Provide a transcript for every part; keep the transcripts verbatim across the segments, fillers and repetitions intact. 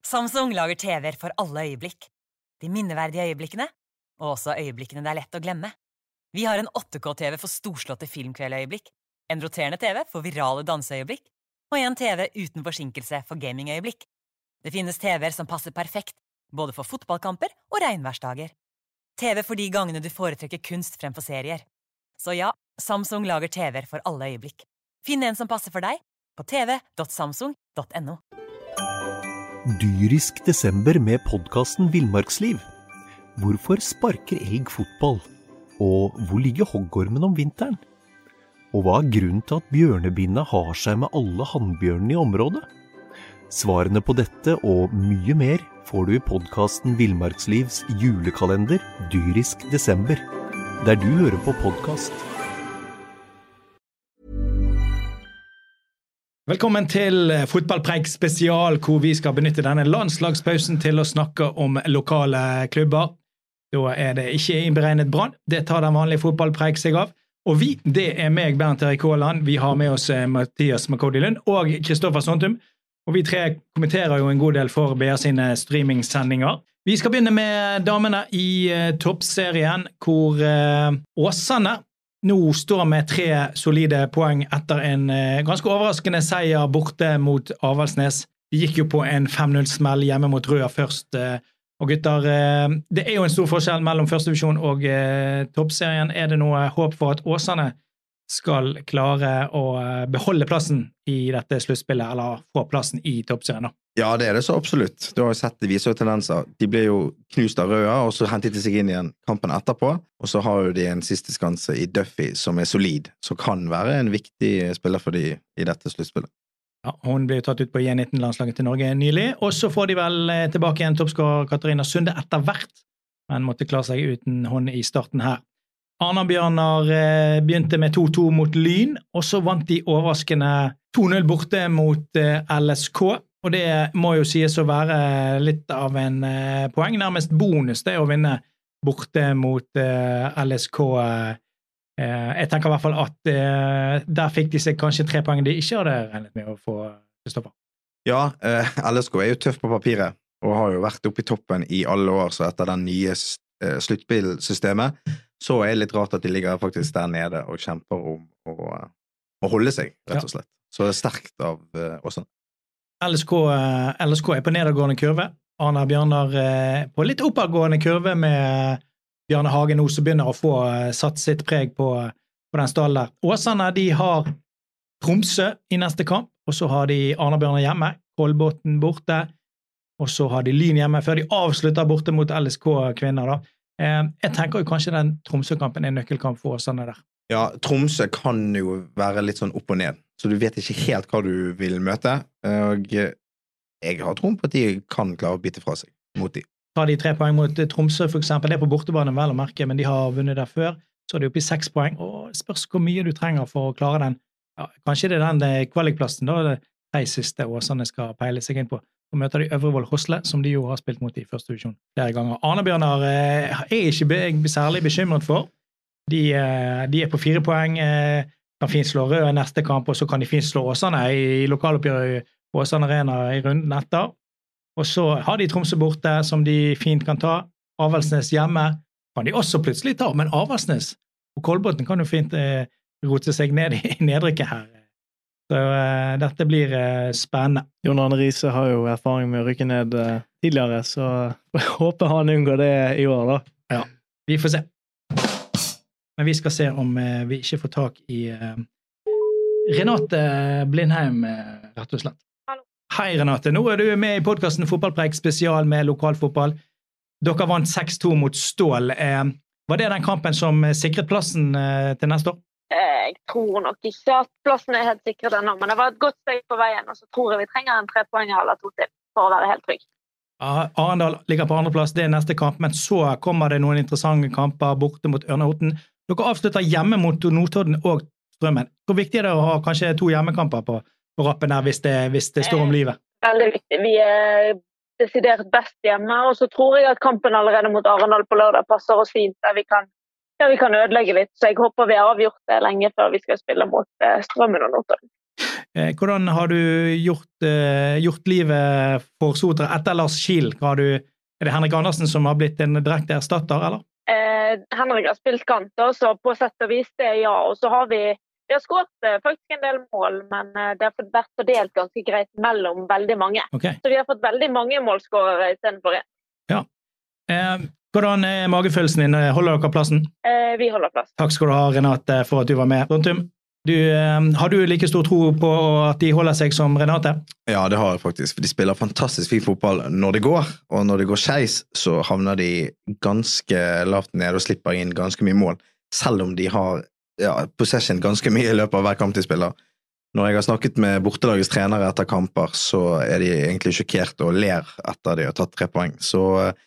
Samsung lager T V-er for alle øyeblikk. De minneverdige øyeblikkene, og også øyeblikkene det er lett å glemme. Vi har en åtte K-T V for storslåtte filmkveldøyeblikk, en roterende T V for virale danseøyeblikk, og en T V uten forsinkelse for gamingøyeblikk. Det finnes T V-er som passer perfekt, både for fotballkamper og regnværsdager. T V for de gangene du foretrekker kunst fremfor serier. Så ja, Samsung lager T V-er for alle øyeblikk. Finn en som passer for deg på t v punktum samsung punktum no. Dyrisk desember med podcasten Villmarksliv. Hvorfor sparker elg fotball? Og hvor ligger hoggormen om vinteren? Og hva er grunnen til at bjørnebinna har seg med alle hannbjørnene i området? Svarene på dette og mye mer får du i podcasten Villmarkslivs julekalender Dyrisk desember, der du hører på podcast. Velkommen til Fotballpreik spesial, hvor vi skal benytte denne landslagspausen til å snakke om lokale klubber. Da er det ikke innberegnet Brann, det tar den vanlige Fotballpreik seg av. Og vi, det er meg, Bernt Erik Haaland, vi har med oss Mathias Makodi Lund og Kristoffer Sontum. Og vi tre kommenterer jo en god del for B R sine streamingsendinger. Vi skal begynne med damene i uh, toppserien, hvor uh, Åsane nå står med tre solide poeng etter en uh, ganske overraskende seier borte mot Avaldsnes. De gikk jo på en fem null-smell hjemme mot Røa først. Uh, og gutter, uh, det er jo en stor forskjell mellom første divisjon og uh, toppserien. Er det noe håp for at Åsane skal klare å beholde plassen i dette sluttspillet, eller få plassen i toppserien? Ja, det er det så absolutt. Du har jo sett det viser jo tendenser. De ble jo knust av Røa, og så hentet de seg inn igjen kampen etterpå, og så har jo de en siste skanse i Duffy som er solid, som kan være en viktig spiller for de i dette sluttspillet. Ja, hun ble tatt ut på J nitten-landslaget til Norge nylig, og så får de vel tilbake igjen toppskårer Katarina Sunde etter hvert, men måtte klare seg uten hun i starten her. Arna-Bjørnar eh, begynte med to to mot Lyn, og så vant de overraskende to null borte mot eh, L S K, og det må jo sies å være litt av en eh, poeng, nærmest bonus det å vinne borte mot eh, L S K. Eh, jeg tenker i hvert fall at eh, der fikk de seg kanskje tre poeng de ikke hadde regnet med å få, Kristoffer. Ja, eh, L S K er jo tøff på papiret, og har jo vært oppe i toppen i alle år, så etter den nye eh, sluttspillsystemet, så er det litt rart at de ligger faktisk der nede og kjemper om å, å holde seg, rett og slett. Ja. Så det er sterkt av uh, Åsane. L S K, uh, L S K er på nedadgående kurve. Arna Bjørnar uh, på litt oppadgående kurve med uh, Bjarne Hagen nå som begynner å få uh, satt sitt preg på, uh, på den stallen der. Åsane, de har Tromsø i neste kamp, og så har de Arna Bjørnar hjemme, Kolbotn borte, og så har de Lyn hjemme, før de avslutter borte mot L S K-kvinner da. Jeg tenker jo kanskje den Tromsø-kampen er en nøkkelkamp for Åsane der. Ja, Tromsø kan jo være litt sånn opp og ned, så du vet ikke helt hva du vil møte, og jeg har tro på at de kan klare å bite fra seg mot de. Tar de tre poeng mot Tromsø for eksempel, det er på bortebane vel å merke, men de har vunnet der før, så er de oppe i seks poeng, og spørs hvor mye du trenger for å klare den. Ja, kanskje det er den kvalikplassen da, det tre siste Åsane skal peile seg inn på. Og møter de Øvrevoll Hosle, som de jo har spilt mot i første divisjon flere ganger. Arna-Bjørnar eh, er ikke be særlig bekymret for. De, eh, de er på fire poeng, eh, kan fint slå Røa i neste kamp, og så kan de fint slå Åsane i, i lokaloppgjøret på Åsane Arena i runden etter. Og så har de Tromsø borte, som de fint kan ta. Avaldsnes hjemme kan de også plutselig ta, men Avaldsnes og Kolbotn kan jo fint eh, rote seg ned i nedrykket her. Så uh, dette blir uh, spennende. Jon Arne Riise har jo erfaring med å rykke ned uh, tidligere, så jeg håper han unngår det i år da. Ja, vi får se. Men vi skal se om uh, vi ikke får tak i uh, Renate Blindheim, uh, rett og slett. Hallo. Hei Renate, nå er du med i podcasten Fotballpreik spesial med lokalfotball. Dere vant seks to mot Stål. Uh, var det den kampen som sikret plassen uh, til neste år? Jeg tror nok ikke at plassen er helt sikret ennå, men det var et godt steg på veien, og så tror jeg vi trenger en tre poenger eller to til for å være helt trygg. Ja, Arendal ligger på andre plass, det er neste kamp, men så kommer det noen interessante kamper borte mot Ørnehoten. Dere avslutter hjemme mot Nordtodden og Strømmen. Hvor viktig er det å ha kanskje to hjemmekamper på, på rappen der hvis det, hvis det står om livet? Veldig viktig. Vi er desidert best hjemme, og så tror jeg at kampen allerede mot Arendal på lørdag passer oss fint, der vi kan Ja, vi kan ødelegge litt, så jeg håper vi har avgjort det lenge før vi skal spille mot eh, Strømmen og Nordtodden. Hvordan har du gjort, gjort livet for Sotra etter Lars Kiel? Har du, er det Henrik Andersen som har blitt en direkte erstatter, eller? Eh, Henrik har spilt kant, så på sett og vis det, ja. Og så har vi, vi har skåret eh, faktisk en del mål, men eh, det har vært fordelt ganske greit mellom veldig mange. Okay. Så vi har fått veldig mange målskårere i stedet for en. Ja. Eh, hvordan er magefølelsen din? Holder dere plassen? Eh, vi holder plass. Takk skal du ha, Renate, for at du var med. Rontum, du, eh, har du like stor tro på at de holder seg som Renate? Ja, det har jeg faktisk, for de spiller fantastisk fin fotball når det går, og når det går skeis, så havner de ganske lavt ned og slipper inn ganske mye mål, selv om de har ja, possession ganske mye i løpet av hver kamp de spiller. Når jeg har snakket med bortelagets trenere etter kamper, så er de egentlig sjokkert og ler etter de har tatt tre poeng. Så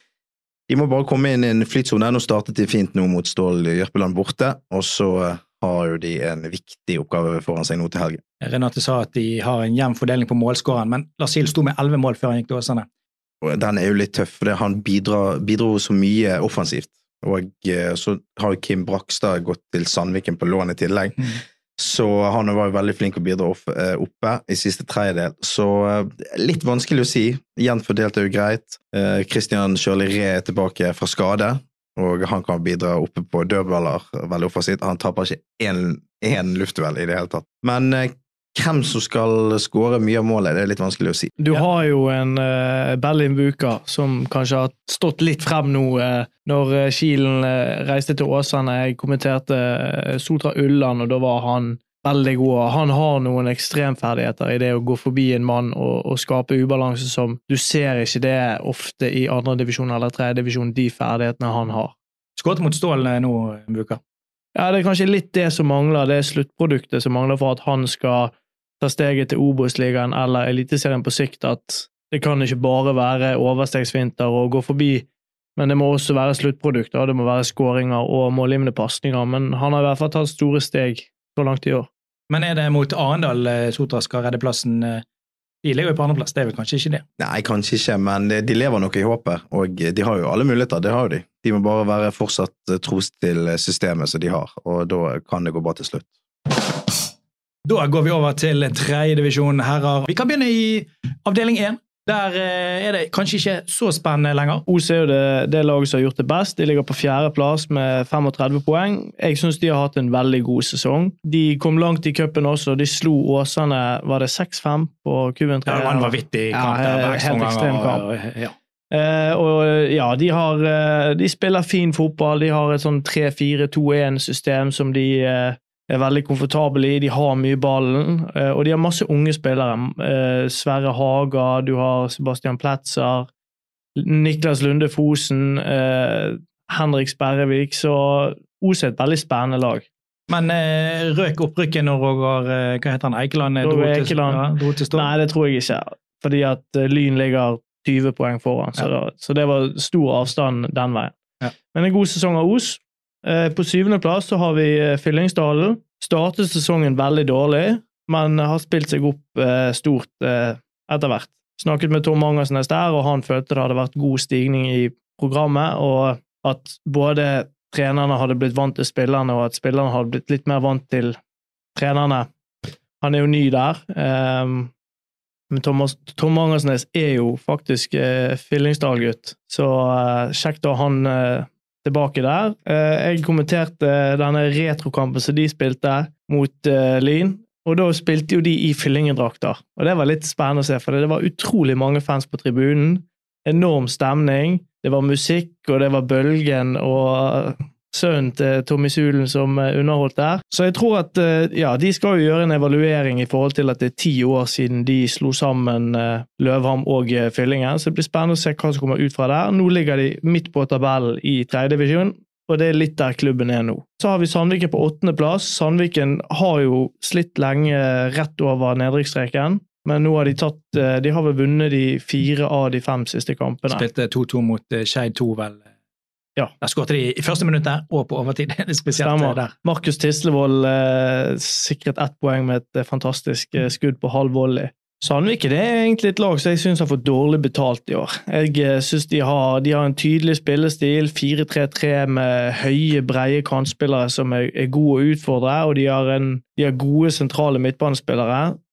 de må bare komme inn i en flytsone. Nå startet de fint nå mot Stål Jørpeland borte, og så har jo de en viktig oppgave foran seg nå til helgen. Renate sa at de har en jevn fordeling på målskåren, men Lars Kiel sto med elleve mål før han gikk til Åsane. Den er jo litt tøff, for han bidrar, bidrar så mye offensivt. Og så har Kim Brakstad gått til Sandviken på lån i tillegg. Mm. Så han var jo veldig flink å bidra oppe i siste tredjedel. Så litt vanskelig å si. Jevnt fordelt er jo greit. Christian Sjørli Re er tilbake fra skade, og han kan bidra oppe på dødballer veldig offensivt. Han taper ikke en, en luftduell i det hele tatt. Men eh, hvem som skal skåre mye av målet, det er litt vanskelig å si. Du har jo en uh, Berlin Buka som kanskje har stått litt frem nå uh, når uh, Kielen uh, reiste til Åsane. Jeg kommenterte uh, Sotra Ulland, og da var han veldig god. Han har noen ekstremferdigheter i det å gå forbi en mann og, og skape ubalanse som du ser ikke det ofte i andre divisjon eller tredje divisjon, de ferdighetene han har. Skåret mot Stål nå, Buka? Ja, det er kanskje litt det som mangler, det er sluttproduktet som mangler for at han skal ta steget til Obos-ligaen eller Eliteserien på sikt, at det kan ikke bare være overstegsvinter og gå forbi, men det må også være sluttprodukter, det må være skåringer og målgivende pasninger, men han har i hvert fall tatt store steg så langt i år. Men er det mot Arendal Sotra skal redde plassen? De lever jo på andreplass, det er vel kanskje ikke det? Nei, kanskje ikke, men de lever nok i håpet, og de har jo alle muligheter, det har jo de. De må bare være fortsatt tros til systemet som de har, og da kan det gå bra til slutt. Da går vi over til tredje divisjon herrer. Vi kan begynne i avdeling én. Der er det kanskje ikke så spennende lenger. Os er jo det, det laget som har gjort det best. De ligger på fjerde plass med femogtredve poeng. Jeg synes de har hatt en veldig god sesong. De kom langt i cupen også. De slo Åsane, var det seks fem på Kuben tre? Ja, det var en vanvittig kamp. Ja, helt ekstrem kamp. Ja. Uh, og ja, de, har, uh, de spiller fin fotball. De har et sånn tre fire to en-system som de uh, er veldig komfortable i, de har mye ballen, og de har masse unge spillere. Sverre Haga, du har Sebastian Pletzer, Niklas Lunde Fosen, Henrik Sperrevik, så Os er et veldig spennende lag. Men eh, røk opprykket når Roger, hva heter han, Eikeland, dro til, Eikeland. Ja, dro til Stål? Nei, det tror jeg ikke, fordi at Lyn ligger tyve poeng foran, så, ja. da, så det var stor avstand den veien. Ja. Men en god sesong av Os. På syvende plass så har vi Fyllingsdalen. Startet sesongen veldig dårlig, men har spilt seg opp stort etter hvert. Snakket med Tom Mangersnes der, og han følte det hadde vært god stigning i programmet, og at både trenerne hadde blitt vant til spillerne, og at spillerne hadde blitt litt mer vant til trenerne. Han er jo ny der, men Thomas, Tom Mangersnes er jo faktisk Fyllingsdal-gutt, så kjekt å ha han tilbake der. Jeg kommenterte denne retrokampen som de spilte mot Lyn, og da spilte jo de i Fyllingendrakter, og det var litt spennende å se, for det var utrolig mange fans på tribunen, enorm stemning, det var musikk, og det var bølgen, og sønnen til Tommy Sulen som underholdt der. Så jeg tror at ja, de skal jo gjøre en evaluering i forhold til at det er ti år siden de slo sammen Løvham og Fyllingen, så det blir spennende å se hva som kommer ut fra der. Nå ligger de midt på tabellen i tredje divisjon, og det er litt der klubben er nå. Så har vi Sandviken på åttende plass. Sandviken har jo slitt lenge rett over nedrykksstreken, men nå har de tatt, de har vel vunnet de fire av de fem siste kampene. Spilte to to mot Skeid to vel. Ja. Der skårte de i første minutt der, og på overtid. Det er spesielt Stemmer. Der. Markus Tislevold eh, sikret ett poeng med et eh, fantastisk eh, skudd på halv volley. Sandviken det er egentlig et lag som jeg synes har fått dårlig betalt i år. Jeg eh, synes de har, de har en tydelig spillestil, fire tre tre med høye, breie kantspillere som er, er gode å utfordre, og de har, en, de har gode sentrale midtbanespillere.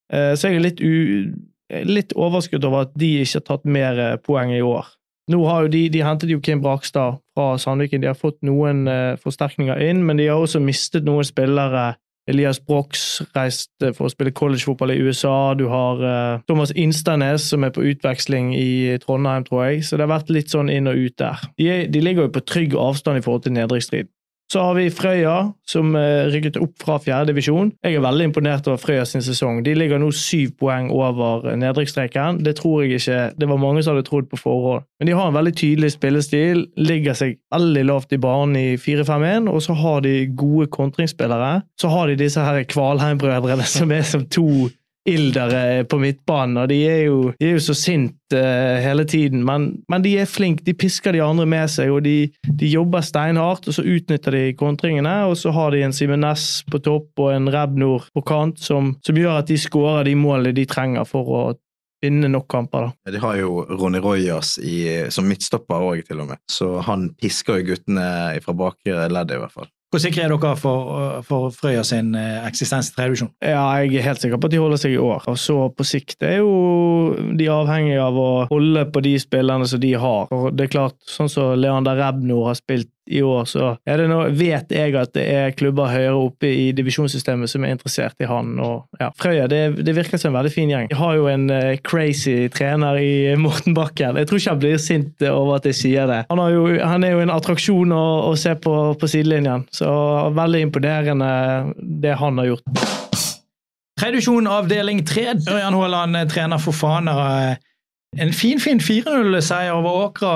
Så jeg er litt, u, litt overrasket over at de ikke har tatt mer poeng i år. Nå har jo de, de hentet jo Kim Brakstad fra Sandviken, de har fått noen uh, forsterkninger inn, men de har også mistet noen spillere. Elias Brox reiste for å spille collegefotball i U S A, du har uh, Thomas Instanes som er på utveksling i Trondheim, tror jeg, så det har vært litt sånn inn og ut der. De, er, de ligger jo på trygg avstand i forhold til nedrykksstrid. Så har vi Frøya, som uh, rykket opp fra fjerde divisjon. Jeg er veldig imponert over Frøya sin sesong. De ligger nå syv poeng over nedrykksstreken. Det tror jeg ikke, det var mange som hadde trodd på forhånd. Men de har en veldig tydelig spillestil, ligger seg veldig lavt i banen i fire fem en, og så har de gode kontringsspillere. Så har de disse her Kvalheim-brødrene som er som to ildere på midtbanen, og de er jo, de er jo så sint uh, hele tiden, men, men de er flink, de pisker de andre med seg, og de, de jobber steinhardt, og så utnytter de kontringene, og så har de en Simen Næss på topp og en Rebnor på kant, som, som gjør at de skårer de målene de trenger for å vinne nok kamper. Da. De har jo Ronny Rojas i, som midtstopper også, til og med, så han pisker jo guttene fra bakre leddet i hvert fall. Hvor sikre er dere for, for Frøya sin eksistens i tredje divisjon? Ja, jeg er helt sikker på at de holder seg i år. Og så på sikt er jo de avhengige av å holde på de spillerne som de har. Og det er klart, sånn som Leander Rebnor har spilt i år, så er det noe, vet jeg at det er klubber høyere oppe i divisjonssystemet som er interessert i han. Og, ja, Frøya, det, det virker som en veldig fin gjeng. De har jo en uh, crazy trener i Morten Bakken. Jeg tror ikke han blir sint over at jeg sier det. Han, har jo, han er jo en attraksjon å, å se på, på sidelinjen, så veldig imponerende det han har gjort. Tredje divisjon avdeling tre, Ørjan Håland trener for Fana. En fin, fin fire null-seier over Åkra,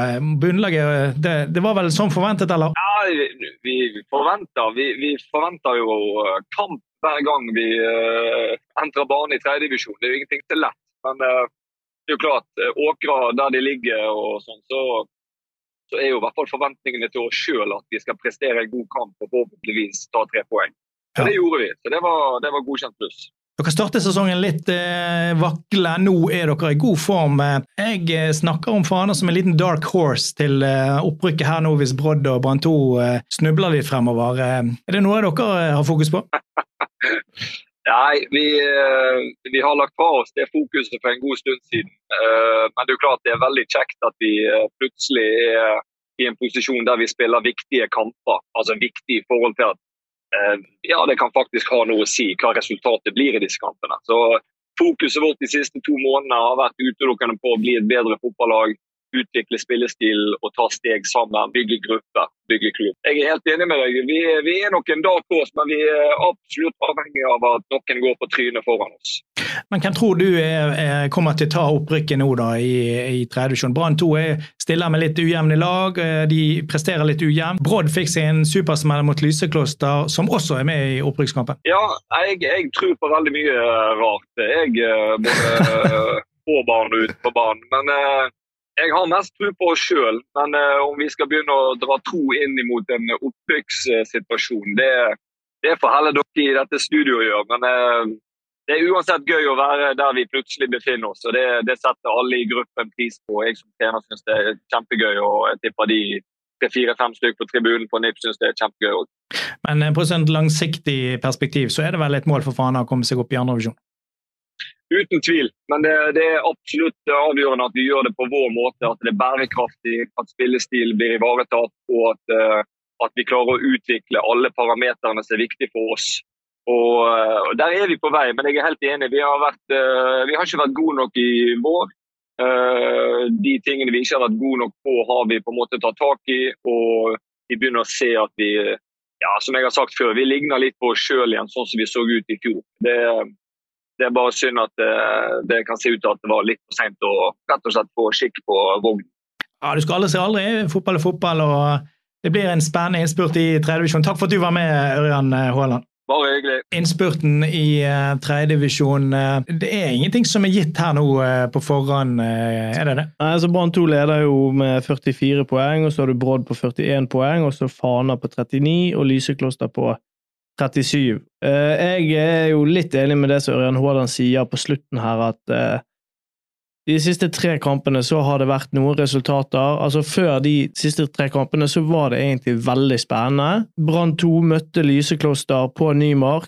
bunnlaget, det, det var vel sånn forventet, eller? Ja, vi forventer, vi, vi forventer jo kamp hver gang vi uh, entrer banen i tredje divisjon. Det er jo ingenting til lett, men uh, det er jo klart, Åkra der de ligger og sånn, så, så er jo i hvert fall forventningene til oss selv at vi skal prestere en god kamp og forhåpentligvis ta tre poeng. Så ja. Det gjorde vi, så det var, det var godkjent pluss. Dere startet sesongen litt eh, vakle, nå er dere i god form. Jeg eh, snakker om Fana som en liten dark horse til eh, opprykket her nå hvis Brodd og Brann to eh, snubler litt fremover. Eh, er det noe dere eh, har fokus på? Nei, vi, eh, vi har lagt fra oss det fokuset for en god stund siden. Eh, men det er jo klart det er veldig kjekt at vi eh, plutselig er i en posisjon der vi spiller viktige kamper. Altså viktig i forhold til at ja, det kan faktisk ha noe å si hva resultatet blir i disse kampene. Så fokuset vårt de siste to månedene har vært utelukkende på å bli et bedre fotballag, utvikle spillestil og ta steg sammen, bygge grupper, bygge klubb. Jeg er helt enig med deg. Vi, vi er nok en dag på oss, men vi er absolutt avhengig av at noen går på trynet foran oss. Men hvem tror du er, er, kommer til å ta opprykket nå da i, i tredje divisjon? Brann to er stiller med litt ujevne lag, de presterer litt ujevnt. Brodd fikk seg en supersmell mot Lysekloster, som også er med i opprykkskampen. Ja, jeg, jeg tror på veldig mye rart. Jeg både på banen og ut på banen, men jeg har mest tro på oss selv. Men om vi skal begynne å dra to inn mot en opprykkssituasjon, det, det får heller dere i dette studioet gjøre, men det er uansett gøy å være der vi plutselig befinner oss, og det, det setter alle i gruppen pris på. Jeg som trener synes det er kjempegøy, og jeg tipper de tre-fire fem stykker på tribunen på N I P synes det er kjempegøy. Men på et sånt langsiktig perspektiv så er det vel et mål for Fana å komme seg opp i andre divisjon? Uten tvil, men det, det er absolutt avgjørende at vi gjør det på vår måte, at det er bærekraftig, at spillestil blir ivaretatt, og at, at vi klarer å utvikle alle parametrene som er viktige for oss. Og, og der er vi på vei, men jeg er helt enig. Vi har, vært, uh, vi har ikke vært gode nok i vår. Uh, de tingene vi ikke har vært gode nok på, har vi på en måte tatt tak i, og vi begynner å se at vi, ja, som jeg har sagt før, vi ligner litt på oss selv igjen, sånn som vi så ut i fjor. Det, det er bare synd at det, det kan se ut at det var litt for sent å rett og slett få skikk på vognen. Ja, du skal aldri se aldri. Fotball er fotball, og det blir en spennende innspurt i tredje divisjon. Takk for at du var med, Ørjan Håland. Bare hyggelig. Innspurten i uh, tredje divisjon, uh, det er ingenting som er gitt her nå uh, på forhånd, uh, er det det? Nei, så Brann to leder jo med førtifire poeng, og så har du Brodd på førtien poeng, og så Fana på trettini, og Lysekloster på trettisju. Uh, jeg er jo litt enig med det som Ørjan Håland sier på slutten her, at uh, de siste tre kampene så har det vært noen resultater. Altså før de siste tre kampene så var det egentlig veldig spennende. Brann to møtte Lysekloster på Nymark.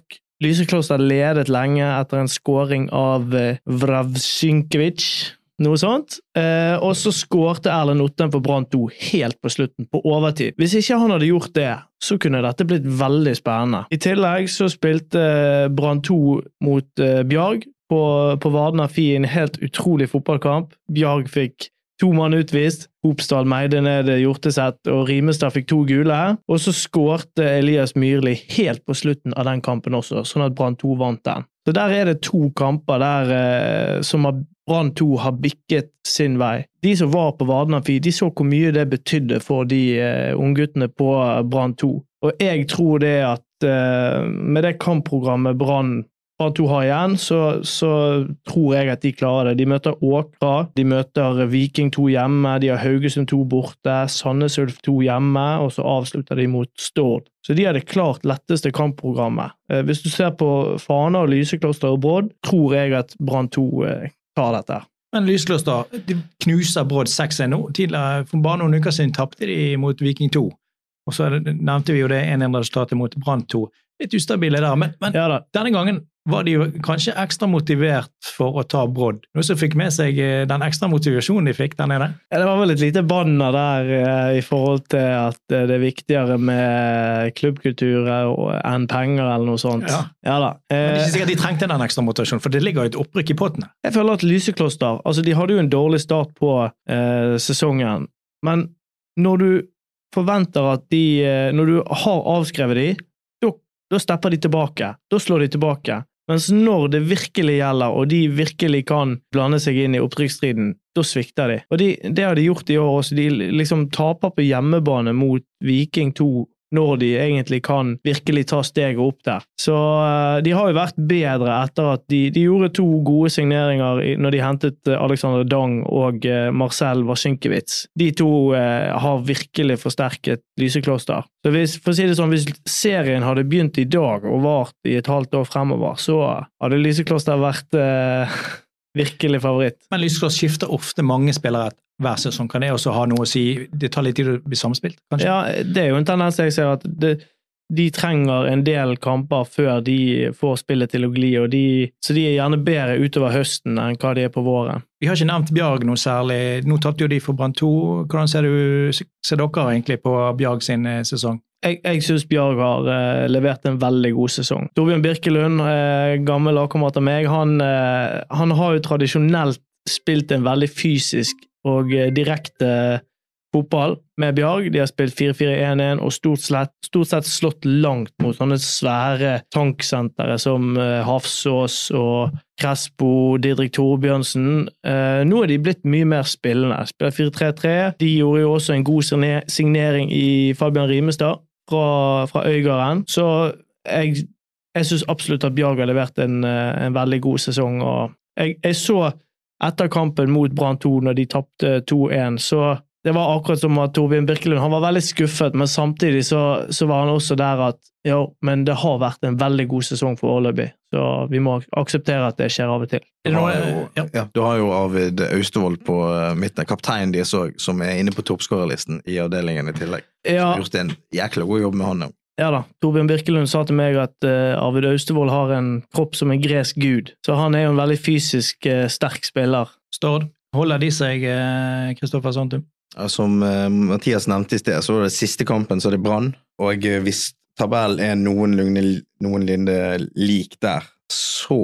Lysekloster ledet lenge etter en scoring av Vravsinkovic, noe sånt. Eh, og så skårte Erlend Otten for Brann to helt på slutten, på overtid. Hvis ikke han hadde gjort det, så kunne dette blitt veldig spennende. I tillegg så spilte Brann to mot eh, Bjarg på, på Varden Amfi, en helt utrolig fotballkamp. Bjarg fikk to mann utvist, Hopsdal meide ned Hjorteseth, og Rimestad fikk to gule, og så skårte Elias Myrli helt på slutten av den kampen også, sånn at Brann to vant den. Så der er det to kamper der eh, som har, Brann to har bikket sin vei. De som var på Varden Amfi, de så hvor mye det betydde for de eh, ungguttene på Brann to. Og jeg tror det at eh, med det kampprogrammet Brann Brann to har igjen, så, så tror jeg at de klarer det. De møter Åkra, de møter Viking to hjemme, de har Haugesund to borte, Sandnes Ulf to hjemme, og så avslutter de mot Stord. Så de har det klart letteste kampprogrammet. Hvis du ser på Fana, Lysekloster og Brodd, tror jeg at Brann to tar dette. Men Lysekloster, de knuser Brodd seks en nå. Tidligere, for bare noen uker siden, tappte de mot Viking to. Og så nevnte vi jo det en resultatet mot Brann to. Litt ustabile der, men, men ja, denne gangen var de jo kanskje ekstra motivert for å ta Brodd. Noe som fikk med seg den ekstra motivasjonen de fikk der nede? Ja, det var vel et lite banner der eh, i forhold til at det er viktigere med klubbkultur enn penger eller noe sånt. Ja, ja da. Eh, men det er ikke sikkert de trengte den ekstra motivasjonen, for det ligger jo et opprykk i pottene. Jeg føler at Lysekloster, altså de hadde jo en dårlig start på eh, sesongen, men når du forventer at de, eh, når du har avskrevet de, da, da stepper de tilbake, da slår de tilbake. Mens når det virkelig gjelder, og de virkelig kan blande seg inn i opptrykksstriden, da svikter de. Og de, det har de gjort i år også. De liksom taper på hjemmebane mot Viking to, når de egentlig kan virkelig ta steget opp der. Så uh, de har jo vært bedre etter at de, de gjorde to gode signeringer i, når de hentet Alexander Dang og uh, Marcel Vavsinkovic. De to uh, har virkelig forsterket Lysekloster. Så hvis, for å si det sånn, hvis serien hadde begynt i dag og vart i et halvt år fremover, så hadde Lysekloster vært uh, virkelig favoritt. Men Lysekloster skifter ofte mange spillere hver sesong. Kan det også ha noe å si? Det tar litt tid å bli samspilt, kanskje? Ja, det er jo en tendens jeg ser at det, de trenger en del kamper før de får spillet til å gli, og de, så de er gjerne bedre utover høsten enn hva de er på våren. Vi har ikke nevnt Bjarg noe særlig. Nå tatt jo de for Brann to. Hvordan ser, du, ser dere egentlig på Bjarg sin sesong? Jeg, jeg synes Bjarg har eh, levert en veldig god sesong. Torbjørn Birkelund, eh, gammel lagkamerat av meg, han, eh, han har jo tradisjonelt spilt en veldig fysisk og eh, direkte fotball med Bjarg. De har spilt fire fire en en og stort sett, stort sett slått langt mot sånne svære tanksentere som eh, Hafsås og Crespo, Didrik Torbjørnsen. Eh, nå er de blitt mye mer spillende. Spiller fire tre tre. De gjorde jo også en god signering i Fabian Rimestad fra, fra Øygarden. Så jeg, jeg synes absolutt at Bjarg har levert en, en veldig god sesong. Og jeg, jeg så etter kampen mot Brann to, når de tappte to en, så det var akkurat som at Torbjørn Birkelund, han var veldig skuffet, men samtidig så, så var han også der at, ja, men det har vært en veldig god sesong for Åleby, så vi må akseptere at det skjer av og til. Du har jo, ja, du har jo Arvid Austevoll på midten, kaptein de så, som er inne på toppskårerlisten i avdelingen i tillegg. Ja. Har gjort en jækla god jobb med han. Ja da, Torbjørn Birkelund sa til meg at uh, Arvid Austevoll har en kropp som en gresk gud, så han er jo en veldig fysisk uh, sterk spiller. Stord, holder de seg, Kristoffer Santum? Ja, som uh, Mathias nevnte i sted, så var det siste kampen så det Brann, og uh, hvis tabellen er noenlunde, noenlunde lik der, så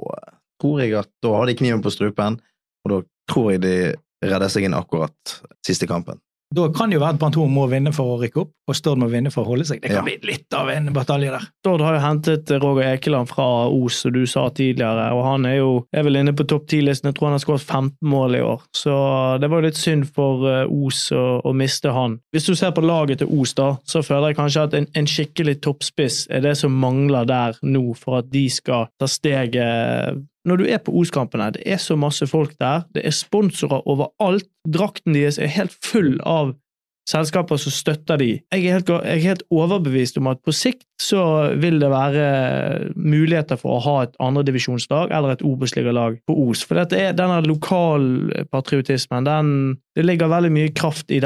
tror jeg at da har de kniven på strupen, og da tror jeg de redder seg inn akkurat siste kampen. Da kan det jo være at Brann to må vinne for å rykke opp, og Stord må vinne for å holde seg. Det kan ja. bli litt av en batalje der. Stord har jo hentet Roger Ekeland fra Os, som du sa tidligere, og han er jo er vel inne på topp ti-listen. Jeg tror han har skåret femten mål i år, så det var jo litt synd for Os å, å miste han. Hvis du ser på laget til Os da, så føler jeg kanskje at en, en skikkelig toppspiss er det som mangler der nå, for at de skal ta steget. Når du er på Os-kampene, det er så masse folk der, det er sponsorer overalt, drakten deres er helt full av selskaper som støtter de. Jeg er helt, jeg er helt overbevist om at på sikt så vil det være muligheter for å ha et andredivisjonslag eller et Obos-ligalag på Os, for dette er denne lokalpatriotismen, den, det ligger veldig mye kraft i den.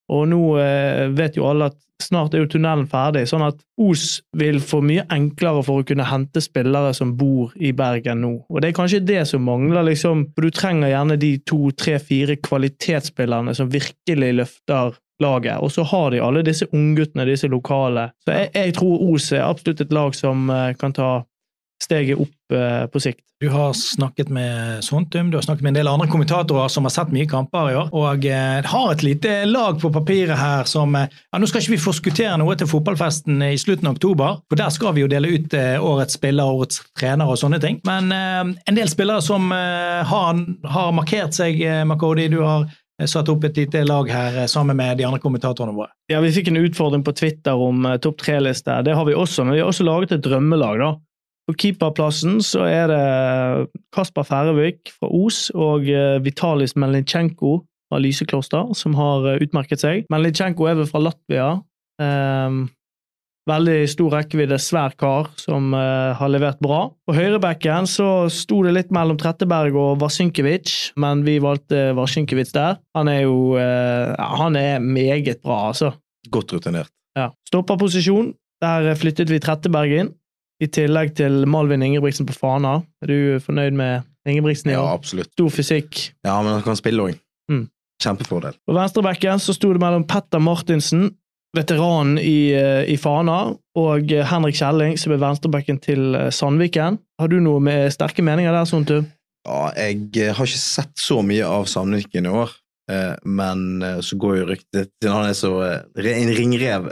Og nå eh, vet jo alle at snart er jo tunnelen ferdig, sånn at Os vil få mye enklere for å kunne hente spillere som bor i Bergen nå. Og det er kanskje det som mangler, liksom, for du trenger gjerne de to, tre, fire kvalitetsspillerne som virkelig løfter laget, og så har de alle disse ungguttene, disse lokale. Så jeg, jeg tror Os er absolutt et lag som eh, kan ta steget opp eh, på sikt. Du har snakket med Sontum, du har snakket med en del andre kommentatorer som har sett mye kamper i år, og eh, har et lite lag på papiret her som, eh, ja, nå skal ikke vi forskuttere noe til fotballfesten i slutten av oktober, for der skal vi jo dele ut eh, årets spiller, årets trener og sånne ting, men eh, en del spillere som eh, har, har markert seg, eh, Makodi, du har satt opp et lite lag her eh, sammen med de andre kommentatorene våre. Ja, vi fikk en utfordring på Twitter om eh, topp tre-liste, det har vi også, men vi har også laget et drømmelag da. På keeperplassen så er det Kasper Færøvik fra Os og Vitalis Melinchenko fra Lysekloster som har utmerket seg. Melinchenko er vel fra Latvia. Um, veldig stor rekkevidde, svær kar som uh, har levert bra. På høyrebekken så sto det litt mellom Tretteberg og Varsinkevic, men vi valgte Varsinkevic der. Han er jo uh, han er meget bra, altså. Godt rutinert. Ja. Stopperposisjon, der flyttet vi Tretteberg inn. I tillegg til Malvin Ingebrigtsen på Fana. Er du fornøyd med Ingebrigtsen i år? Ja, absolutt. Stor fysikk. Ja, men han kan spille også. Mm. Kjempefordel. På venstrebekken så stod det mellom Petter Martinsen, veteranen i, i Fana, og Henrik Kjelling, som er venstrebekken til Sandviken. Har du noe med sterke meninger der, sånn du? Ja, jeg har ikke sett så mye av Sandviken i år, men så går jo ryktet til han er så en ringrev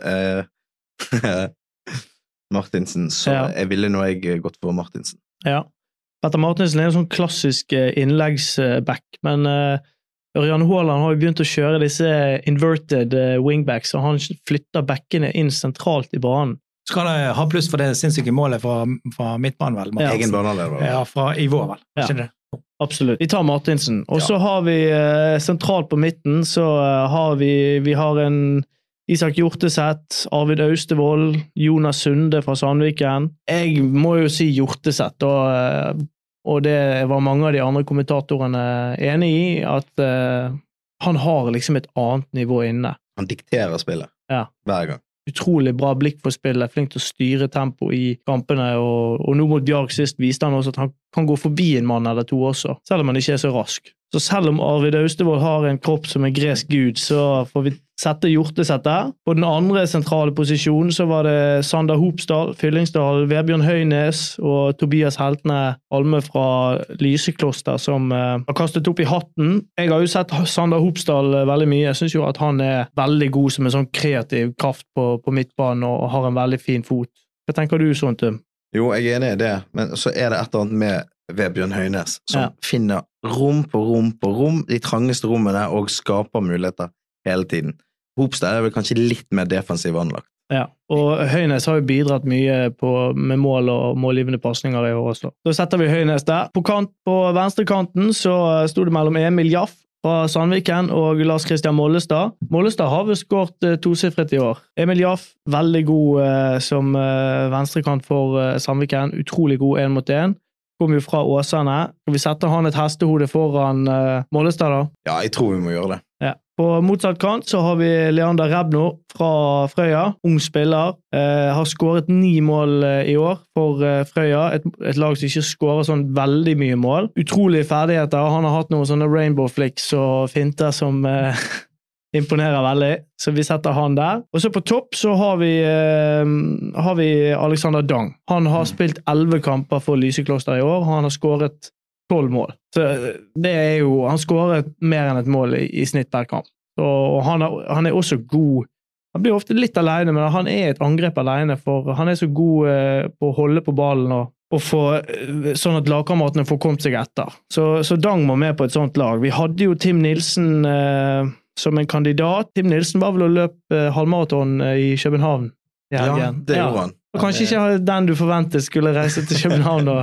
Martinsen, så ja. Jeg ville nå jeg gått for Martinsen. Ja, Petter Martinsen er en sånn klassisk innleggsback, men uh, Ørjan Haaland har jo begynt å kjøre disse inverted uh, wingbacks, så han flytter backene inn sentralt i banen. Skal det ha pluss for det sinnssyke målet fra, fra midtbanen, vel? Ja. Egen banen, ja, fra i vår, vel? Ja. Ikke det? Absolutt. Vi tar Martinsen. Og så ja. har vi uh, sentralt på midten, så uh, har vi, vi har en Isak Hjorteseth, Arvid Austevold, Jonas Sunde fra Sandviken. Jeg må jo si Hjorteseth, og, og det var mange av de andre kommentatorene enig i, at uh, han har liksom et annet nivå inne. Han dikterer spillet ja. Hver gang. Utrolig bra blikk for spillet, flink til å styre tempo i kampene, og, og nå mot Bjarg sist viste han også at han kan gå forbi en mann eller to også, selv om han ikke er så rask. Så selv om Arvid Austevold har en kropp som en gresk gud, så får vi sette Hjorteseth der. På den andre sentrale posisjonen så var det Sander Hopsdal, Fyllingsdal, Vebjørn Høynes og Tobias Heltene Alme fra Lysekloster som uh, har kastet opp i hatten. Jeg har jo sett Sander Hopsdal uh, veldig mye. Jeg synes jo at han er veldig god som en sånn kreativ kraft på, på midtbanen og har en veldig fin fot. Hva tenker du sånt, Tim? Jo, jeg er enig i det, men så er det et eller annet med Vebjørn Høynes som ja. Finner rom på rom på rom, de trangeste rommene, og skaper muligheter hele tiden. Hopstad er vel kanskje litt mer defensiv anlagt. Ja, og Høynes har jo bidratt mye på, med mål og målgivende passninger i år også. Så setter vi Høynes der. På, kant, på venstrekanten så stod det mellom Emil Jaff fra Sandviken og Lars Christian Mollestad. Mollestad har vel skåret eh, tosifret i år. Emil Jaff, veldig god eh, som eh, venstrekant for eh, Sandviken, utrolig god en mot en. Kom jo fra Åsane. Skal vi sette han et hestehode foran uh, Mollestad da? Ja, jeg tror vi må gjøre det. Ja. På motsatt kant så har vi Leander Rebno fra Frøya, ung spiller. Uh, har skåret ni mål uh, i år for uh, Frøya, et, et lag som ikke skårer sånn veldig mye mål. Utrolige ferdigheter. Han har hatt noen sånne rainbow flicks og finter som uh, imponerer veldig, så vi setter han der. Og så på topp så har vi, eh, har vi Alexander Dang. Han har spilt elleve kamper for Lysekloster i år, og han har skåret tolv mål. Så det er jo, han skåret mer enn et mål i, i snitt per kamp. Så, og han er, han er også god. Han blir ofte litt alene, men han er et angrep alene, for han er så god eh, på å holde på ballen og, og få, sånn at lagkameratene får kommet seg etter. Så, så Dang må med på et sånt lag. Vi hadde jo Tim Nilsen eh, som en kandidat. Tim Nilsen var vel å løpe uh, halvmaraton uh, i København. I ja, det gjorde han. Og kanskje ikke den du forventet skulle reise til København da.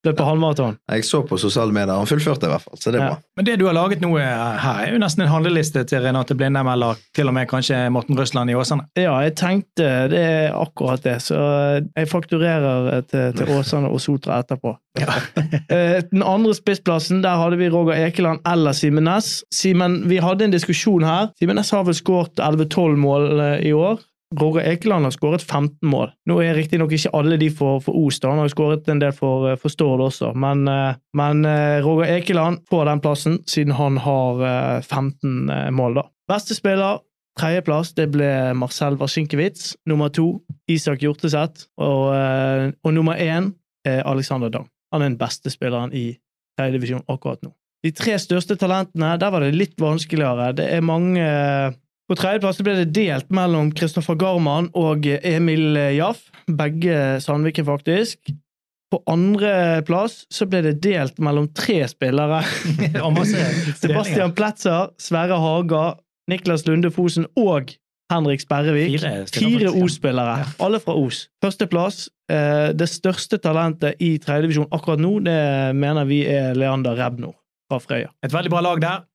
Løp på halvmaraton. Jeg så på sosiale medier, han fullførte i hvert fall, så det er bra. Men det du har laget nå her er jo nesten en handleliste til Renate Blindheim, eller til og med kanskje Morten Røsland i Åsane. Ja, jeg tenkte det er akkurat det, så jeg fakturerer til, til Åsane og Sotra etterpå. Ja. Den andre spissplassen, der hadde vi Roger Ekeland eller Simen Næss. Simen, vi hadde en diskusjon her. Simen Næss har vel skåret elleve tolv mål i år. Roger Ekeland har skåret femten mål. Nå er riktig nok ikke alle de for, for Os, da. Han har skåret en del for, for Stord også, men, men Roger Ekeland får den plassen, siden han har femten mål da. Beste spiller, tredje plass, det ble Marcel Warsinkiewicz. Nummer to, Isak Hjorteset. Og, og nummer én, Alexander Dang. Han er den beste spilleren i tredje divisjon akkurat nå. De tre største talentene, der var det litt vanskeligere. Det er mange... På tredje plass ble det delt mellom Kristoffer Garman og Emil Jaff, begge Sandviken faktisk. På andre plass så ble det delt mellom tre spillere. Sebastian Pletzer, Sverre Haga, Niklas Lunde Fosen og Henrik Sperrevik. Fire, Fire O-spillere, alle fra Os. Første plass, det største talentet i tredje divisjon akkurat nå, det mener vi er Leander Rebnor fra Frøya. Et veldig bra lag der.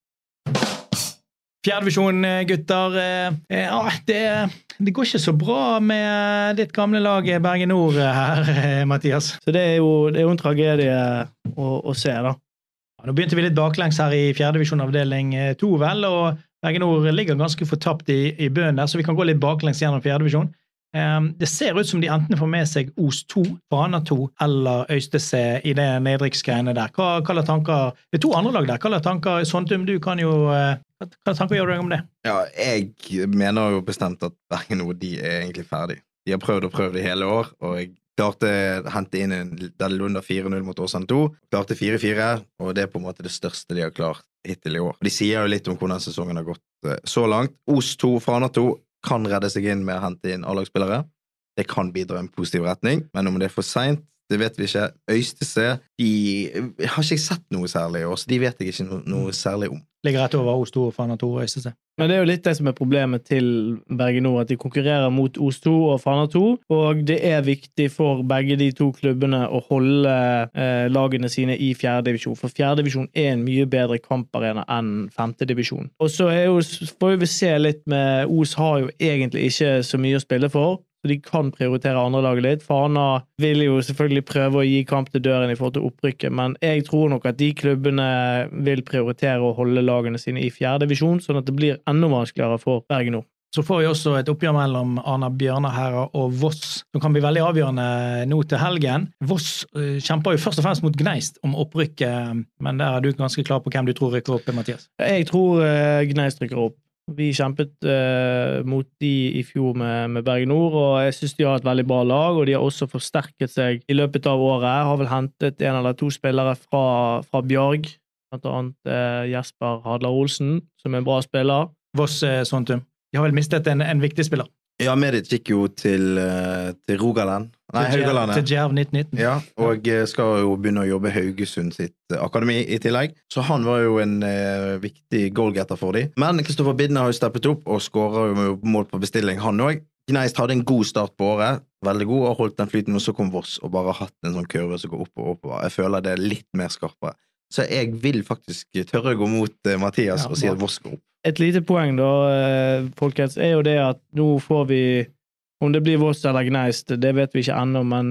Fjerde divisjon, gutter. Ja, det, det går ikke så bra med ditt gamle lag Bergen Nord her, Mathias. Så det er jo, det er jo en tragedie å, å se, da. Ja, nå begynte vi litt baklengs her i fjerde divisjon avdeling to, vel, og Bergen Nord ligger ganske fortapt i, i bøen der, så vi kan gå litt baklengs gjennom fjerde divisjon. Um, det ser ut som de enten får med seg Os to, Fana to eller Øystese i det nedrykksgreiene der. Hva, hva tanker, det er to andre lag der, hva tanker, Sondum, du kan jo, hva, hva tanker gjør du deg om det? Ja, jeg mener jo bestemt at Bergen Nord, de er egentlig ferdig. De har prøvd og prøvd i hele år, og jeg klarte å hente inn en Delunda fire null mot Åsane to, klarte fire fire, og det er på en måte det største de har klart hittil i år. De sier jo litt om hvordan sesongen har gått så langt. Os to, Fana to, kan redde seg inn med å hente inn A-lagsspillere. Det kan bidra i en positiv retning, men om det er for sent, det vet vi ikke. Øystese, de har ikke sett noe særlig, og så de vet jeg ikke noe, noe særlig om. Ligger rett over Os to, Fana to og Øystese. Men det er jo litt det som er problemet til Bergen Nord, at de konkurrerer mot Os to og Fana to, og det er viktig for begge de to klubbene å holde eh, lagene sine i fjerde divisjon, for fjerde divisjon er en mye bedre kamparena enn femte divisjon. Og så er jo, får vi se litt med, Os har jo egentlig ikke så mye å spille for, så de kan prioritere andre laget litt. Fana vil jo selvfølgelig prøve å gi kamp til døren i forhold til opprykket, men jeg tror nok at de klubbene vil prioritere å holde lagene sine i fjerde divisjon, sånn at det blir enda vanskeligere for Bergen Nord. Så får vi også et oppgjør mellom Arna Bjørnaherre og Voss, som kan bli veldig avgjørende nå til helgen. Voss uh, kjemper jo først og fremst mot Gneist om opprykket, men der er du ganske klar på hvem du tror rykker opp, Mathias. Jeg tror uh, Gneist rykker opp. Vi kjempet uh, mot de i fjor med, med Bergen Nord, og jeg synes de har et veldig bra lag, og de har også forsterket seg i løpet av året. Har vel hentet en eller to spillere fra, fra Bjarg, blant annet uh, Jesper Hadler Olsen, som er en bra spiller. Voss uh, Sondum. De har vel mistet en, en viktig spiller. Ja, Medic gikk jo til, uh, til Rogaland. Nei, til Haugalandet. Til Djerv nitten nitten. Ja, og skal jo begynne å jobbe Haugesund sitt akademi i tillegg. Så han var jo en uh, viktig goalgetter for dem. Men Kristoffer Bidne har jo steppet opp og skåret jo mål på bestilling, han også. Gneist hadde en god start på året, veldig god, og holdt den flyten, og så kom Voss og bare hatt en sånn kurve som går opp og oppover. Jeg føler det er litt mer skarpere. Så jeg vil faktisk tørre å gå mot uh, Mathias ja, og si at Voss går opp. Et lite poeng da, folkens, er jo det at nå får vi, om det blir Voss eller Gneist, det vet vi ikke ennå, men,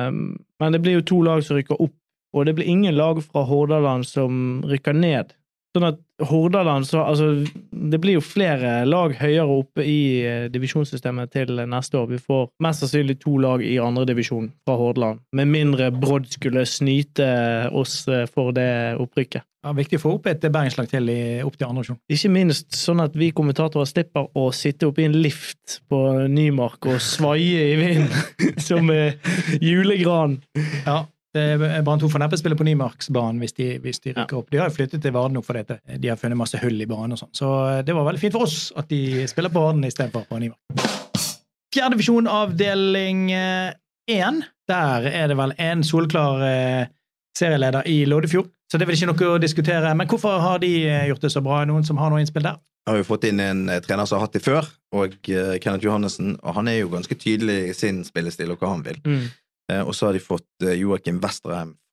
men det blir jo to lag som rykker opp, og det blir ingen lag fra Hordaland som rykker ned. Sånn at Hordaland, så, altså, det blir jo flere lag høyere oppe i divisjonssystemet til neste år. Vi får mest sannsynlig to lag i andre divisjon fra Hordaland, med mindre Brodd skulle snyte oss for det opprykket. Ja, viktig å få opp et bergenslag til i, opp til andre divisjon. Ikke minst sånn at vi kommentatorer slipper å sitte oppe i en lift på Nymark og svaie i vinden som julegran. Ja. Brann to får neppe spille på Nymarksbanen hvis de, hvis de rykker opp. De har jo flyttet til Varden nå for dette. De har funnet masse hull i banen og sånn. Så det var veldig fint for oss at de spiller på Varden i stedet for på Nymark. Fjerde divisjon avdeling én. Der er det vel en solklar serieleder i Loddefjord. Så det er vel ikke noe å diskutere. Men hvorfor har de gjort det så bra? Noen som har noe innspill der? Jeg har jo fått inn en trener som har hatt det før, og Kenneth Johannessen, og han er jo ganske tydelig i sin spillestil og hva han vil. Mm. Og så har de fått Joakim Vesterheim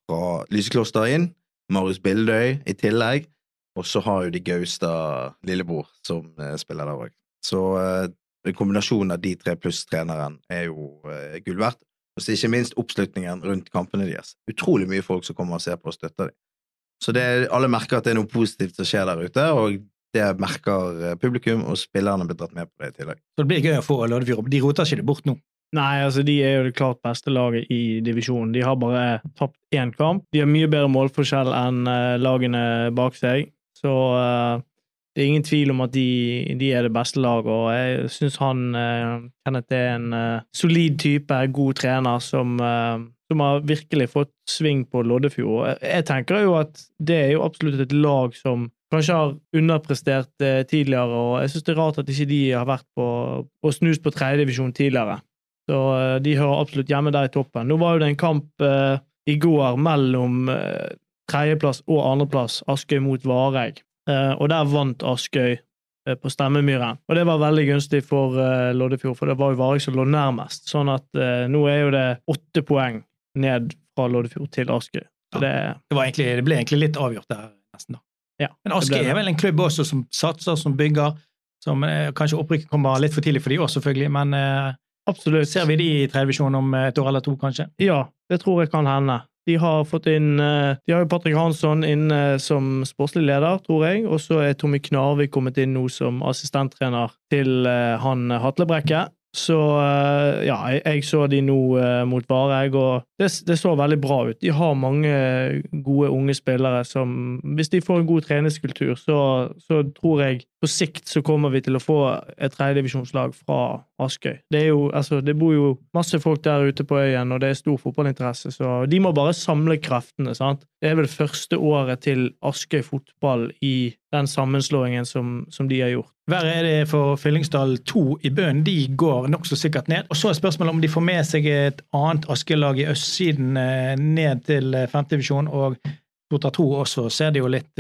fra Lysekloster inn, Marius Bildøy i tillegg, og så har jo de Gaustad lillebror som uh, spiller der også. Så uh, kombinasjonen av de tre pluss treneren er jo uh, gull verdt, og så ikke minst oppslutningen rundt kampene deres. Utrolig mye folk som kommer og ser på og støtter dem. Så det, alle merker at det er noe positivt som skjer der ute, og det merker publikum, og spillerne blir dratt med på det i tillegg. Så det blir gøy å få Loddefjord. De roter ikke det bort nå. Nei, altså de er jo det klart beste laget i divisjonen. De har bare tapt én kamp. De har mye bedre målforskjell enn uh, lagene bak seg. Så uh, det er ingen tvil om at de, de er det beste laget, og jeg synes han uh, Kenneth er en uh, solid type, god trener som, uh, som har virkelig fått sving på Loddefjord. Jeg, jeg tenker jo at det er jo absolutt et lag som kanskje har underprestert uh, tidligere, og jeg synes det er rart at ikke de har vært på, på snus på tredje divisjon tidligere. Så uh, de hører absolutt hjemme der i toppen. Nå var jo det en kamp uh, i går mellom uh, tredjeplass og andreplass, Askøy mot Vareg. Uh, og der vant Askøy uh, på Stemmemyren. Og det var veldig gunstig for uh, Loddefjord, for det var jo Vareg som lå nærmest. Sånn at uh, nå er jo det åtte poeng ned fra Loddefjord til Askøy. Så det, det, var egentlig, det ble egentlig litt avgjort der nesten da. Ja, Men Askøy er vel en klubb også som satser, som bygger, som uh, kanskje opprykket kommer litt for tidlig for de også selvfølgelig, men uh, absolutt. Ser vi de i tredje divisjon om et år eller to kanskje? Ja, det tror jeg kan hende. De har fått inn, de har jo Patrick Hansson inn som sportslig leder, tror jeg, og så er Tommy Knarvik kommet inn nå som assistenttrener til han Hatlebrekke. Så ja, jeg, jeg så de nå mot Vareg, og det, det så veldig bra ut. De har mange gode unge spillere som, hvis de får en god treningskultur, så, så tror jeg på sikt så kommer vi til å få et tredjedivisjonslag fra Askøy. Det er jo, altså, det bor jo masse folk der ute på øyen, og det er stor fotballinteresse, så de må bare samle kreftene, sant? Det er vel det første året til Askøy fotball i den sammenslåingen som, som de har gjort. Hver er det for Fyllingsdal to i bøen, de går nok så sikkert ned, og så er spørsmålet om de får med seg et annet Askøy-lag i østsiden ned til femte divisjon, og Sotra to også ser de jo litt,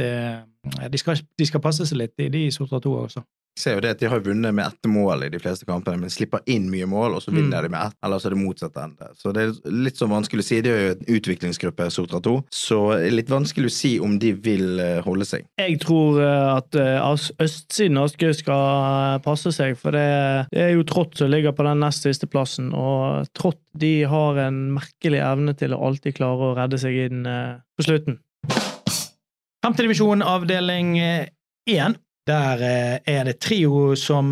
de skal, de skal passe seg litt i de Sotra to også. Jeg ser jo det at de har vunnet med ett mål i de fleste kampene, men slipper inn mye mål, og så vinner mm. de med ett, eller så er det motsatt ende. Så det er litt så vanskelig å si, det er jo en utviklingsgruppe Sotra to, så det er litt vanskelig å si om de vil holde seg. Jeg tror at østsiden Askøy skal passe seg, for det, det er jo Trott som ligger på den nest siste plassen, og Trott de har en merkelig evne til å alltid klare å redde seg inn på slutten. Femte divisjon, avdeling én. Der er det trio som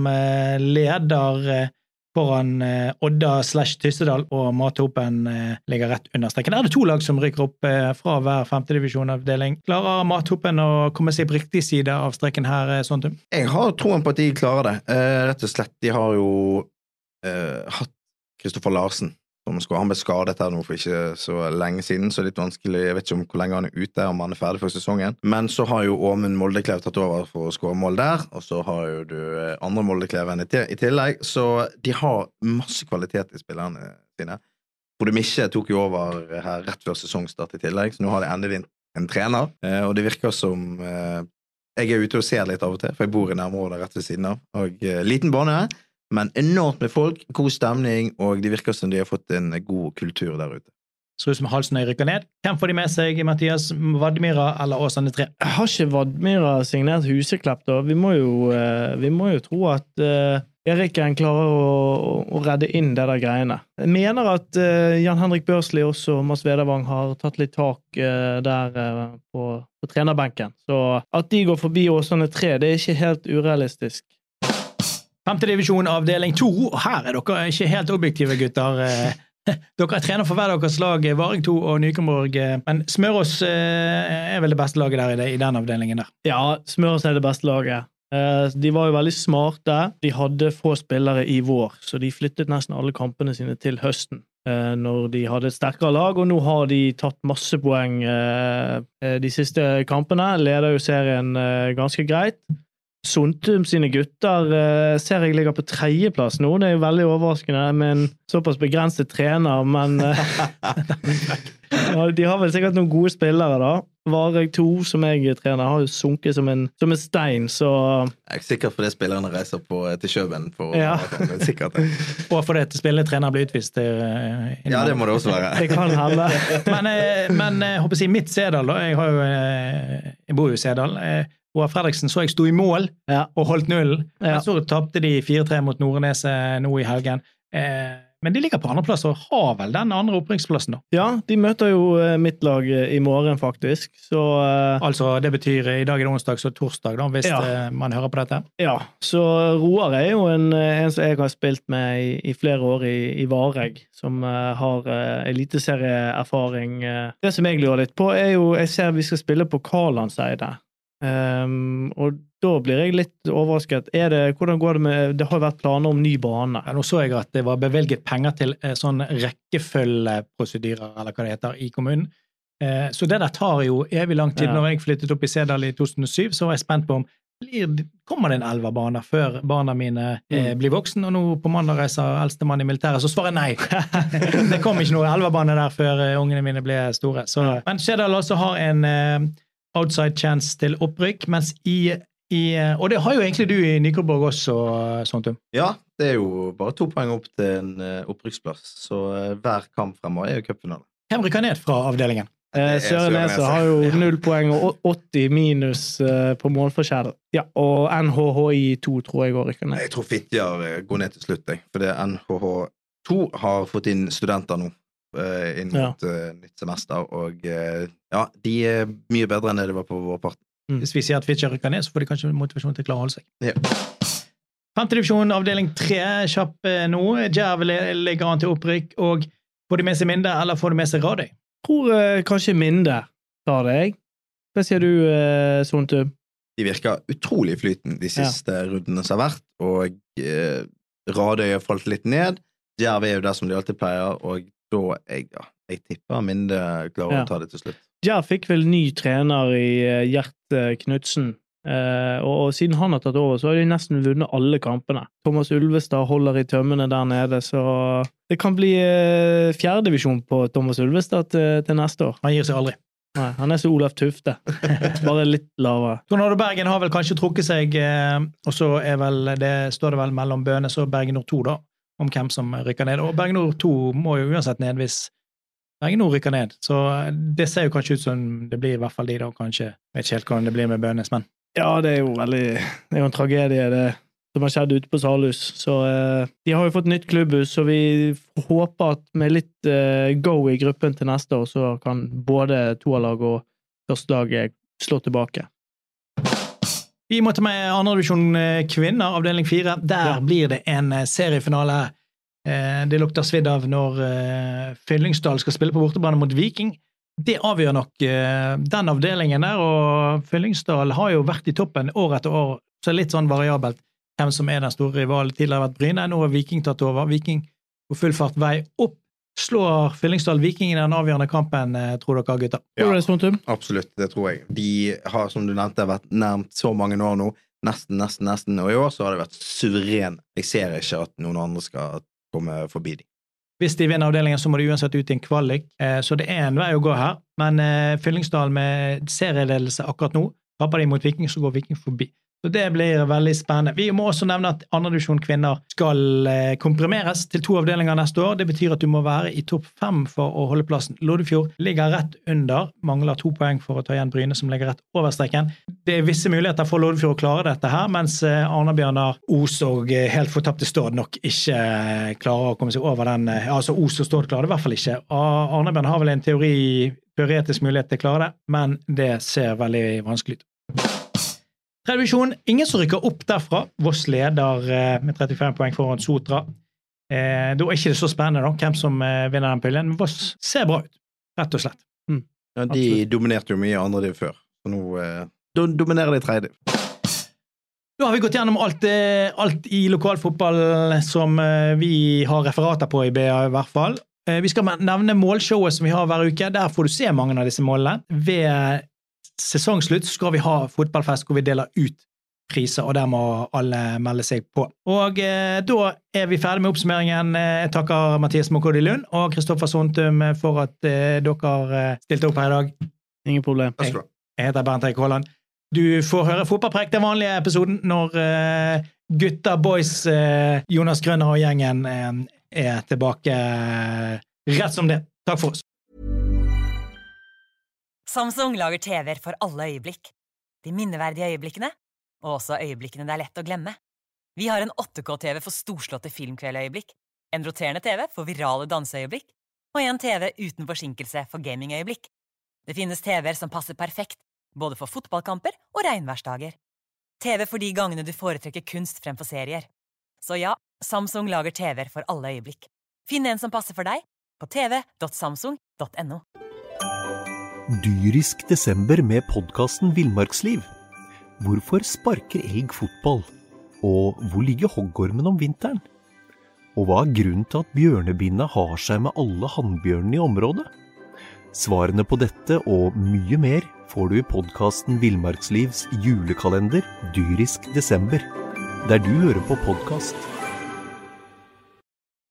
leder foran Odda slash Tyssedal, og Mathopen ligger rett under streken. Er det to lag som rykker opp fra hver femte divisjonavdeling? Klarer Mathopen å komme seg på riktig side av streken her, Sontum? Jeg har troen på at de klarer det. Rett og slett, de har jo uh, hatt Kristoffer Larsen, som skal, han ble skadet her nå for ikke så lenge siden, så det er litt vanskelig, jeg vet ikke om hvor lenge han er ute, om han er ferdig for sesongen. Men så har jo Åmund Moldeklev tatt over for å skåre mål der, og så har jo du andre Moldekleven i tillegg, så de har masse kvalitet i spillerne sine. Frode Misje tok jo over her rett før sesongstart i tillegg, så nå har de endelig en, en trener, og det virker som jeg er ute og ser litt av og til, for jeg bor i nærområdet rett ved siden av, og liten bane her, men enormt med folk, god stemning, og de virker som de har fått en god kultur der ute. Så ut som Halsnøy rykker ned. Hvem får de med seg, Mathias? Vadmira eller Åsane tre? Jeg har ikke Vadmira signert Huseklepp da. Vi må jo, vi må jo tro at uh, Eriken klarer å, å redde inn det der greiene. Jeg mener at uh, Jan-Henrik Børsli også, og Mads Vedervang, har tatt litt tak uh, der uh, på, på trenerbenken. Så at de går forbi Åsane tre, det er ikke helt urealistisk. Femte divisjon, avdeling to. Her er dere ikke helt objektive, gutter. Dere er trener for hver deres lag, Vareg to og Nykenborg. Men Smørås er vel det beste laget der i den avdelingen der? Ja, Smørås er det beste laget. De var jo veldig smarte. De hadde få spillere i vår, så de flyttet nesten alle kampene sine til høsten når de hadde et sterkere lag, og nå har de tatt masse poeng de siste kampene. Leder jo serien ganske greit. Sontum sine gutter uh, ser jeg ligger på tredjeplass nå. Det er jo veldig overraskende med en såpass begrenset trener, men uh, ja, de har vel sikkert noen gode spillere da. Vareg to, som jeg trener, har jo sunket som en, som en stein, så... Jeg er sikkert fordi spillerne reiser på, til Kjøben for ja. å sikkert det. Og fordi at spillende trener blir utvist. Uh, ja, det må det også være. Det kan hende. men uh, men uh, håper jeg, mitt Sedal, da, jeg, har jo, uh, jeg bor jo i Sedal, uh, og Fredriksen så jeg sto i mål ja. og holdt nullen, ja. men så tappte de fire tre mot Nordnese nå i helgen. Uh, Men de ligger på andre plass og har vel den andre opprykksplassen da. Ja, de møter jo mitt lag i morgen faktisk. Så, uh, altså det betyr i dag er det onsdag, så torsdag da, hvis ja. man hører på dette. Ja, så Roar er jo en, en som jeg har spilt med i, i flere år i, i Vareg, som uh, har uh, eliteserieerfaring. Uh. Det som jeg lurer litt på er jo, jeg ser vi skal spille på Karlandseide. Um, og da blir jeg litt overrasket. Er det, hvordan går det med, det har vært planer om ny bane. Ja, nå så jeg at det var bevelget penger til eh, sånn rekkefølgeprosedyrer, eller hva det heter, i kommunen. Eh, så det der tar jo evig lang tid. Ja. Når jeg flyttet opp i Sedal i to tusen og syv, så var jeg spent på om blir, kommer det en elverbane før barna mine eh, blir voksen, og nå på mandag reiser eldstemann i militæret, så svarer jeg nei. Det kom ikke noe elverbane der før eh, ungene mine ble store. Så, men Sedal også har en eh, outside chance til opprykk, mens i I, og det har jo egentlig du i Nykorborg også, Sontum. Ja, det er jo bare to poeng opp til en uh, opprykksplass, så uh, hver kamp fremover er jo cupfinale. Hvem rykker ned fra avdelingen? Eh, Søren Nese har jo null poeng og åtti minus uh, på målforskjell. Ja, og N H H I to tror jeg går rykker ned. Jeg tror Fitjar går ned til slutt, jeg, for det N H H to har fått inn studenter nå, uh, inn mot ja. uh, nytt semester, og uh, ja, de er mye bedre enn det det var på vår part. Mm. Hvis vi sier at Fitjar rykker ned, så får de kanskje motivasjon til å klare å holde seg. Ja. Femte divisjon, avdeling tre, kjapp nå. Djerv ligger an til opprykk, og får de med seg Minde, eller får de med seg Radøy? Jeg tror uh, kanskje Minde tar det, jeg. Hva sier du, uh, Sontum? De virker utrolig flytende de siste ja. rundene som har vært, og uh, Radøy har falt litt ned. Djerv er jo der som de alltid pleier, og da jeg, ja, jeg tipper Minde klarer ja. å ta det til slutt. Djerv fikk vel ny trener i Gjert Knudsen, eh, og, og siden han har tatt over, så har de nesten vunnet alle kampene. Thomas Ulvestad holder i tømmene der nede, så det kan bli eh, fjerde divisjon på Thomas Ulvestad til, til neste år. Han gir seg aldri. Nei, han er så Olaf Tufte. Bare litt lavere. Tornado Bergen har vel kanskje trukket seg, eh, og så er vel, det står det vel mellom Bønes og Bergen Nord to da, om hvem som rykker ned. Og Bergen Nord to må jo uansett ned hvis Bergen Nord rykker ned, så det ser jo kanskje ut som det blir i hvert fall de da, kanskje, jeg vet ikke helt hvordan det blir med Bønes, men... Ja, det er jo veldig, det er jo en tragedie det som har skjedd ute på Salhus, så eh, de har jo fått nytt klubbhus, så vi håper at med litt eh, go i gruppen til neste år, så kan både toerlag og førstelaget slå tilbake. Vi må ta med andre divisjon kvinner, avdeling fire, der ja. blir det en seriefinale. Det lukter svidd av når Fyllingsdal skal spille på bortebane mot Viking. Det avgjør nok den avdelingen der, og Fyllingsdal har jo vært i toppen år etter år, så er det litt sånn variabelt hvem som er den store rivalen. Tidligere har vært Bryne, nå har Viking tatt over. Viking på full fart vei opp. Slår Fyllingsdal Viking i den avgjørende kampen, tror dere, gutter? Ja, absolutt, det tror jeg. De har, som du nevnte, vært nærmt så mange år nå, nesten, nesten, nesten, og i år så har det vært suveren. Jeg ser ikke at noen andre skal komme forbi dem. Hvis de vinner avdelingen, så må de uansett ut i en kvalik, så det er en vei å gå her, men Fyllingsdal med serieledelse akkurat nå, rapper de mot Viking, så går Viking forbi. Så det blir veldig spennende. Vi må også nevne at andre divisjon kvinner skal komprimeres til to avdelinger neste år. Det betyr at du må være i topp fem for å holde plassen. Loddefjord ligger rett under, mangler to poeng for å ta igjen Bryne som ligger rett over streken. Det er visse muligheter for Loddefjord å klare dette her, mens Arna-Bjørnar, Os og helt fortapte Stord nok ikke klarer å komme seg over den. Altså Os og Stord klarer det i hvert fall ikke. Arna-Bjørnar har vel en teori, teoretisk mulighet til å klare det, men det ser veldig vanskelig ut. Tredje divisjon, ingen som rykker opp derfra. Voss leder med trettifem poeng foran Sotra. Eh, da er ikke det så spennende da, hvem som eh, vinner den pølgen, men Voss ser bra ut, rett og slett. Mm. Ja, de Absolutt. Dominerte jo mye andre div før, så nå eh, dominerer de tredje. Da har vi gått gjennom alt, alt i lokalfotball som eh, vi har referater på i B A i hvert fall. Eh, vi skal nevne målshowet som vi har hver uke. Der får du se mange av disse målene. Ved sesongslutt skal vi ha fotballfest hvor vi deler ut priser, og der må alle melde seg på. Og eh, da er vi ferdig med oppsummeringen. Jeg takker Mathias Mokodi Lund og Kristoffer Sontum for at eh, dere stilte opp her i dag. Ingen problem. Jeg, jeg heter Bernt Eik Haaland. Du får høre fotballpreik, den vanlige episoden, når uh, gutta, boys, uh, Jonas Grønner og gjengen uh, er tilbake uh, rett som det. Takk for oss. Samsung lager T V-er for alle øyeblikk. De minneverdige øyeblikkene, og også øyeblikkene det er lett å glemme. Vi har en åtte K T V for storslåtte filmkveldøyeblikk, en roterende T V for virale danseøyeblikk, og en T V uten forsinkelse for gamingøyeblikk. Det finnes T V-er som passer perfekt, både for fotballkamper og regnværsdager. T V for de gangene du foretrekker kunst fremfor serier. Så ja, Samsung lager T V-er for alle øyeblikk. Finn en som passer for deg på t v punktum samsung punktum no. Dyrisk desember med podcasten Villmarksliv. Hvorfor sparker elg fotball? Og hvor ligger hoggormen om vinteren? Og hva er grunnen til at bjørnebinna har seg med alle hannbjørnene i området? Svarene på dette og mye mer får du i podcasten Villmarkslivs julekalender Dyrisk desember, der du hører på podcast.